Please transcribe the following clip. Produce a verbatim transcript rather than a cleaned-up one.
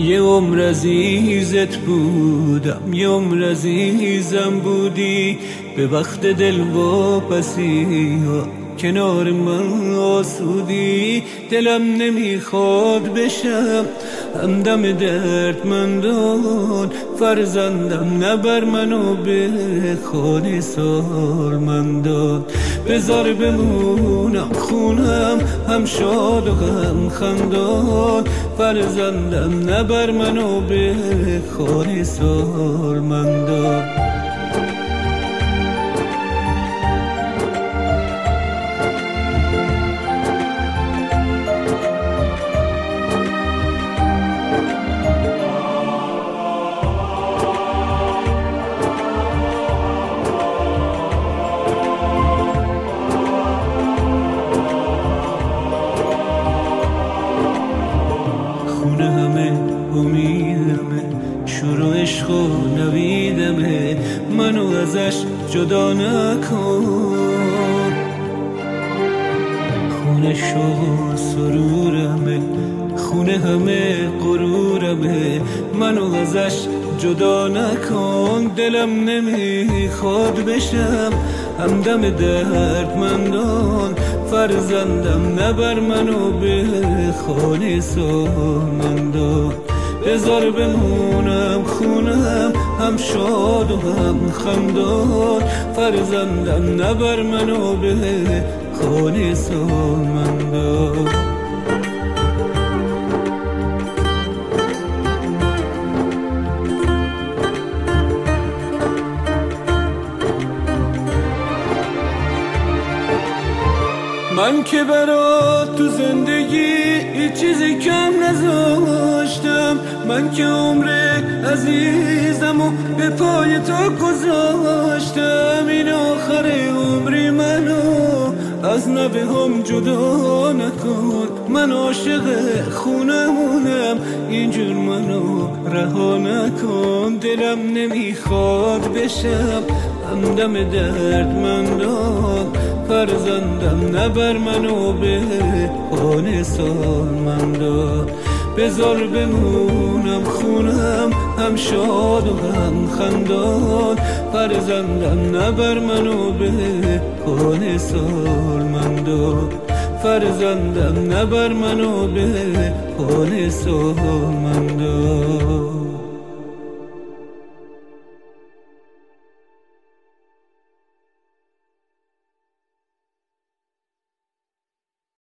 یه عمر عزیزت بودم، یه عمر عزیزم بودی. به وقت دل واپسی کنار من آسودی. دلم نمیخواد بشم همدم دردمندان، فرزندم نبر منو به خانه سالمندان. بذار بمونم خونم هم شاد و هم خندان، فرزندم نبر منو به خانه سالمندان. خونه همه امیدمه، شروع عشق و نویدمه، منو ازش جدا نکن. خونه شو سرورمه، خونه همه غرورمه، منو ازش جدا نکن. دلم نمیخواد بشم همدم دردمندان، فرزندم نبر منو به خانه سالمندان. بذار بمونم خونم هم شاد و هم خندان، فرزندم نبر منو به خانه سالمندان. من که برات تو زندگی هیچ چیزی کم نذاشتم، من که عمر عزیزم و به پای تو گذاشتم. این آخر عمری منو از نوه هم جدا نکن، من عاشق خونمونم اینجور منو رها نکن. دلم نمیخواد بشم همدم دردمندان، فرزندم نبر منو به خانه سالمندان. بذار بمونم خونم هم شاد و هم خندان، فرزندم نبر منو به خانه سالمندان. فرزندم نبر منو به خانه سالمندان.